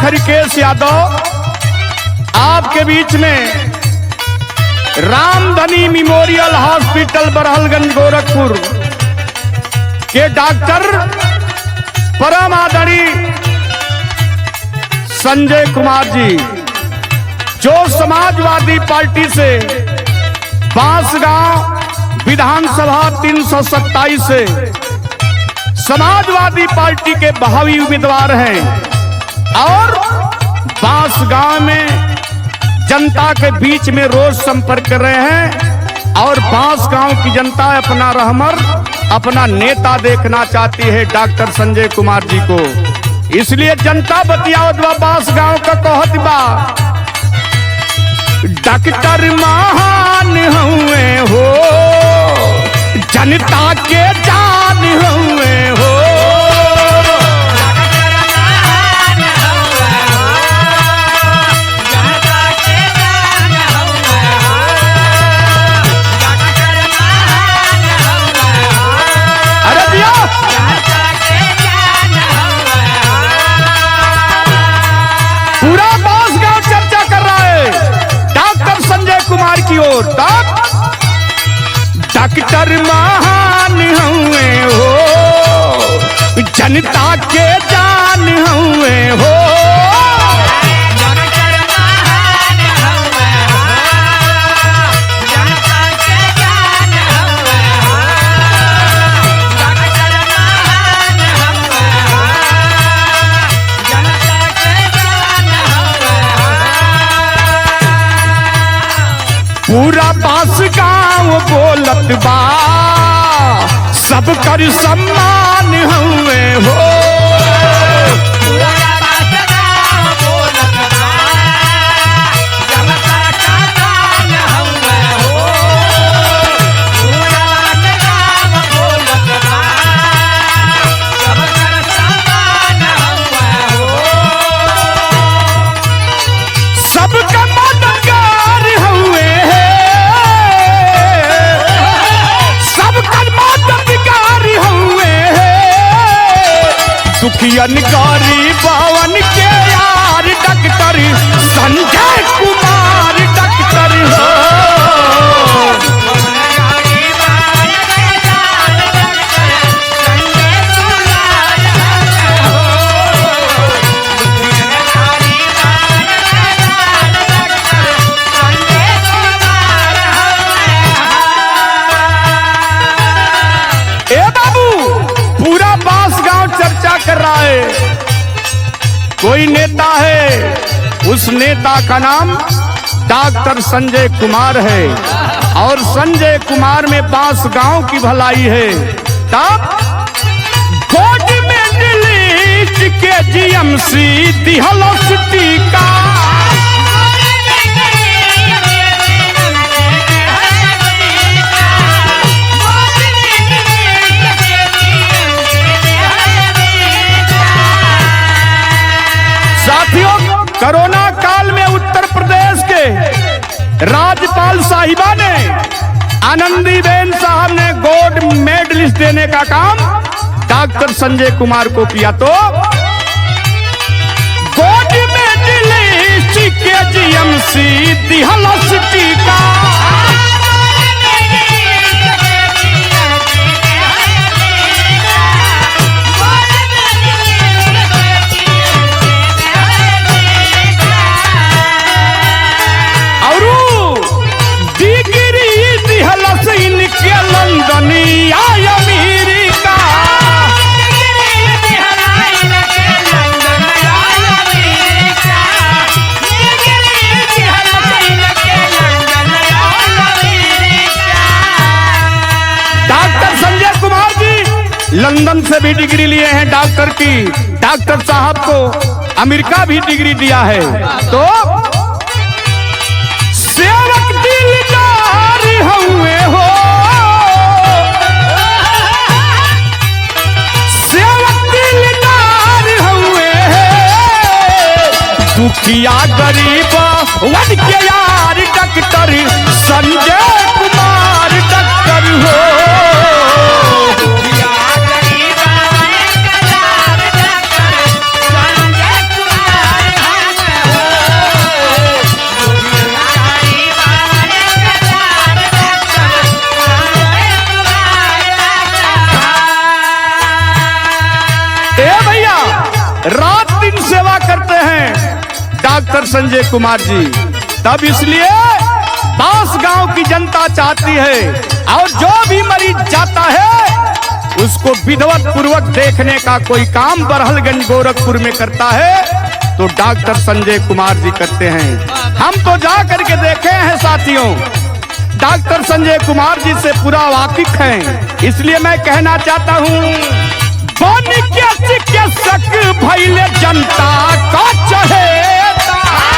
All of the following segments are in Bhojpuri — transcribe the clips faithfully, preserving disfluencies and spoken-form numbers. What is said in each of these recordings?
हरिकेश यादव आपके बीच में रामधनी मेमोरियल हॉस्पिटल बरहलगंज गोरखपुर के डॉक्टर परम आदरणीय संजय कुमार जी, जो समाजवादी पार्टी से बांसगांव विधानसभा तीन सौ सत्ताईस से समाजवादी पार्टी के भावी उम्मीदवार हैं और बांसगांव में जनता के बीच में रोज संपर्क कर रहे हैं और बांसगांव की जनता अपना रहमर अपना नेता देखना चाहती है डॉक्टर संजय कुमार जी को। इसलिए जनता बतियावत बा बांसगांव का कहत बा, डॉक्टर महान हुए हो जनता के जान हुए हो। अरे दिया पूरा बांसगांव चर्चा कर रहा है डॉक्टर संजय कुमार की ओर। तब डॉक्टर महान हुए हो जनता के जान हुए हो। पूरा बांसगांव बोलत बा सब कर सम्मान हुए हो। सबका मददगार हुए दुखियन गरीबवन के यार डॉक्टर संजय कुमार डॉक्टर हो। ए बाबू पूरा बांसगांव चर्चा कर रहा है। कोई नेता है, उस नेता का नाम डॉक्टर संजय कुमार है और संजय कुमार में बांसगांव की भलाई है। तब कोर्ट में दिल्ली के जीएमसी दिहलोस टीका, कोरोना काल में उत्तर प्रदेश के राज्यपाल साहिबा ने आनंदीबेन साहब ने गोल्ड मेडलिस्ट देने का काम डॉक्टर संजय कुमार को किया, तो गोल्ड मेडलिस्ट के जीएमसी दिहलोस टीका। लंदन या अमेरिका डॉक्टर संजय कुमार जी लंदन से भी डिग्री लिए हैं डॉक्टर की। डॉक्टर साहब को अमेरिका भी डिग्री दिया है। तो सेवक दिलदार हुए हो, दुखिया गरीब वन के यार डॉक्टर संजय कुमार डॉक्टर हो। डॉक्टर संजय कुमार जी। तब इसलिए बांस गांव की जनता चाहती है और जो भी मरीज जाता है उसको विधिवत पूर्वक देखने का कोई काम बरहलगंज गोरखपुर में करता है तो डॉक्टर संजय कुमार जी करते हैं। हम तो जा करके देखे हैं साथियों, डॉक्टर संजय कुमार जी से पूरा वाकिफ हैं। इसलिए मैं कहना चाहता हूँ, बन के चिकित्सक भइले जनता का चहेता,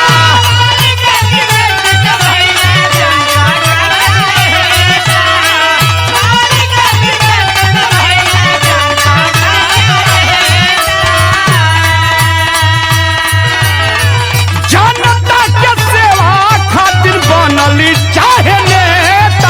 जनता के सेवा खातिर बनली चाहे नेता,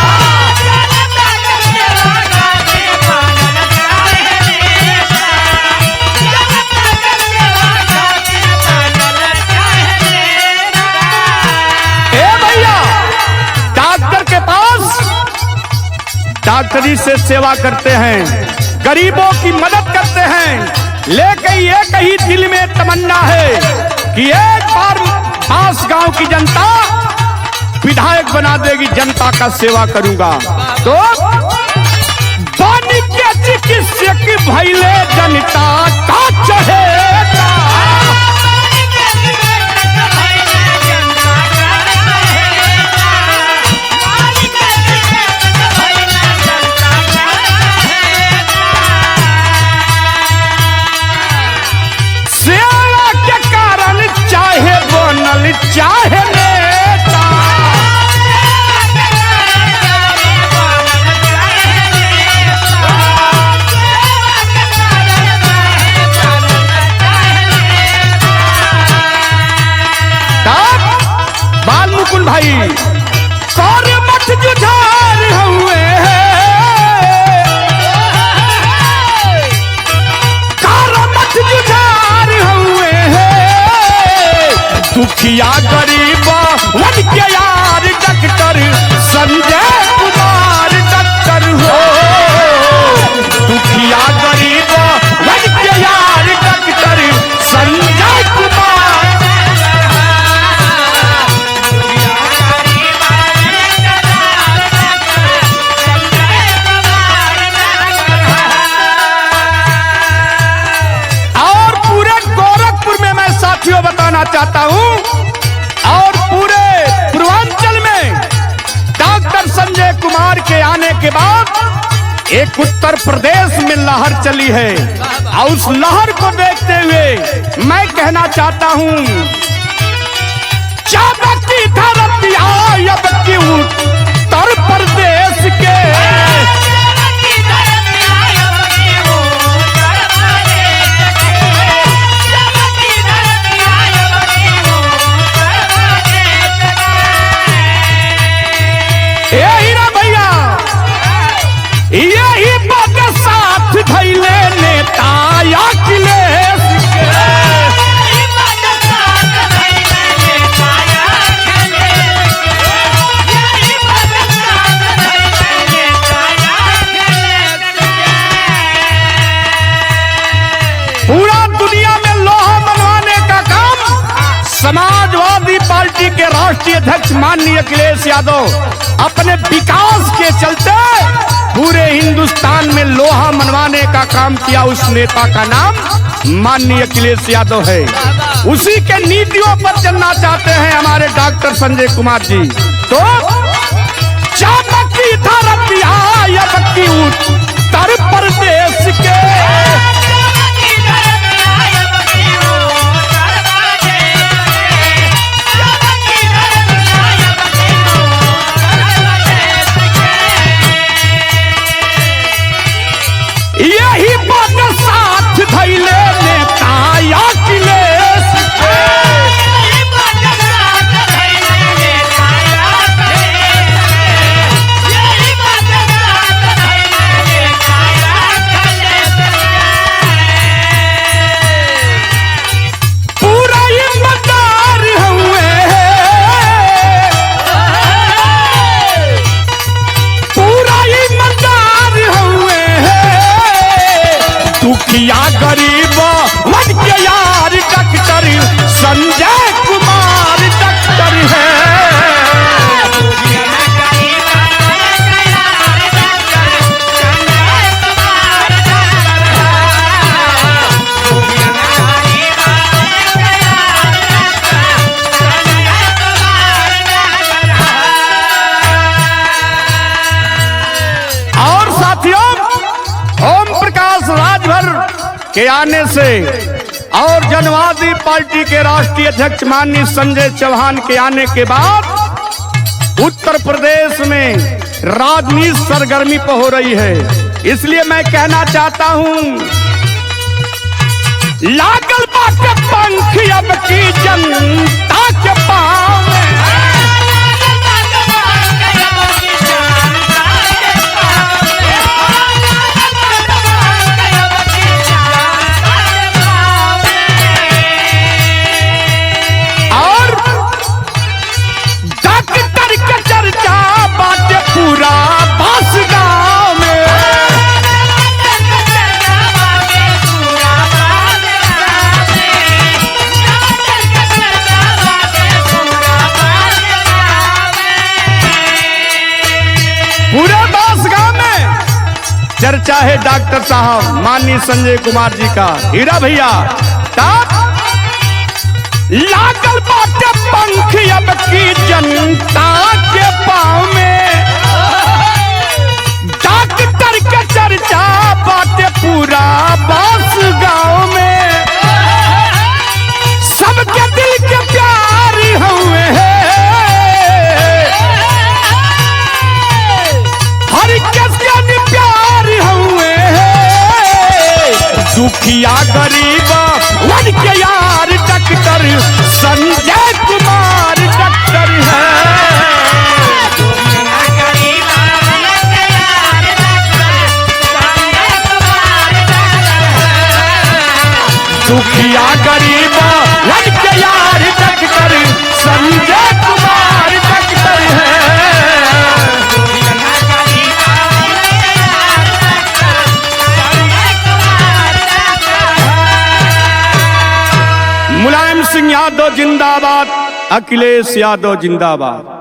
डॉक्टरी से सेवा करते हैं, गरीबों की मदद करते हैं, लेकिन एक ही दिल में तमन्ना है कि एक बार बांस गांव की जनता विधायक बना देगी, जनता का सेवा करूंगा। तो बन के चिकित्सक भइले जनता का चहेता, चाहे नेता, बाल मुकुल भाई कौर मठ जुझार हुए दुखिया गरीब वन के यार डॉक्टर संजय कुमार डॉक्टर हो, दुखिया गरीब वन के यार डॉक्टर संजय कुमार, और पूरे गोरखपुर में मैं साथियों बताना चाहता हूं और पूरे पूर्वांचल में डॉक्टर संजय कुमार के आने के बाद एक उत्तर प्रदेश में लहर चली है और उस लहर को देखते हुए मैं कहना चाहता हूं, जब की धरती अब की उत्तर प्रदेश के यही बात साथ धैले नेता अखिलेश के, पूरा दुनिया में लोहा मनवाने का काम समाजवादी पार्टी के राष्ट्रीय अध्यक्ष माननीय अखिलेश यादव अपने विकास के चलते पूरे हिंदुस्तान में लोहा मनवाने का काम किया। उस नेता का नाम माननीय अखिलेश यादव है। उसी के नीतियों पर चलना चाहते हैं हमारे डॉक्टर संजय कुमार जी। तो चाणक्य धरती अब की उत्तर प्रदेश के यही बात साथ धैले नेता अखिलेश के, पूरा ईमानदार हुए, पूरा ईमानदार हुए, दुखिया गरीब वन के यार डॉक्टर संजय कुमार के आने से और जनवादी पार्टी के राष्ट्रीय अध्यक्ष माननीय संजय चौहान के आने के बाद उत्तर प्रदेश में राजनीति सरगर्मी पर हो रही है। इसलिए मैं कहना चाहता हूं, लागल बाटे पंख अब की जनता के पाँव में। पूरा बास गाँव में पूरे बास गाँव में चर्चा है डॉक्टर साहब माननीय संजय कुमार जी का। हीरा भैया तब लागल बाटे पंख अब की जनता के पाँव में। डॉक्टर के चर्चा बाटे पूरा बास गाँव में। सबके दिल के प्यारी हुए हर किसके प्यारी हुए दुखिया गरीब वन के यार डॉक्टर संजय कुमार डॉक्टर है। दुखिया गरीब वन के यार डॉक्टर संजय कुमार डॉक्टर है। मुलायम सिंह यादव जिंदाबाद, अखिलेश यादव जिंदाबाद।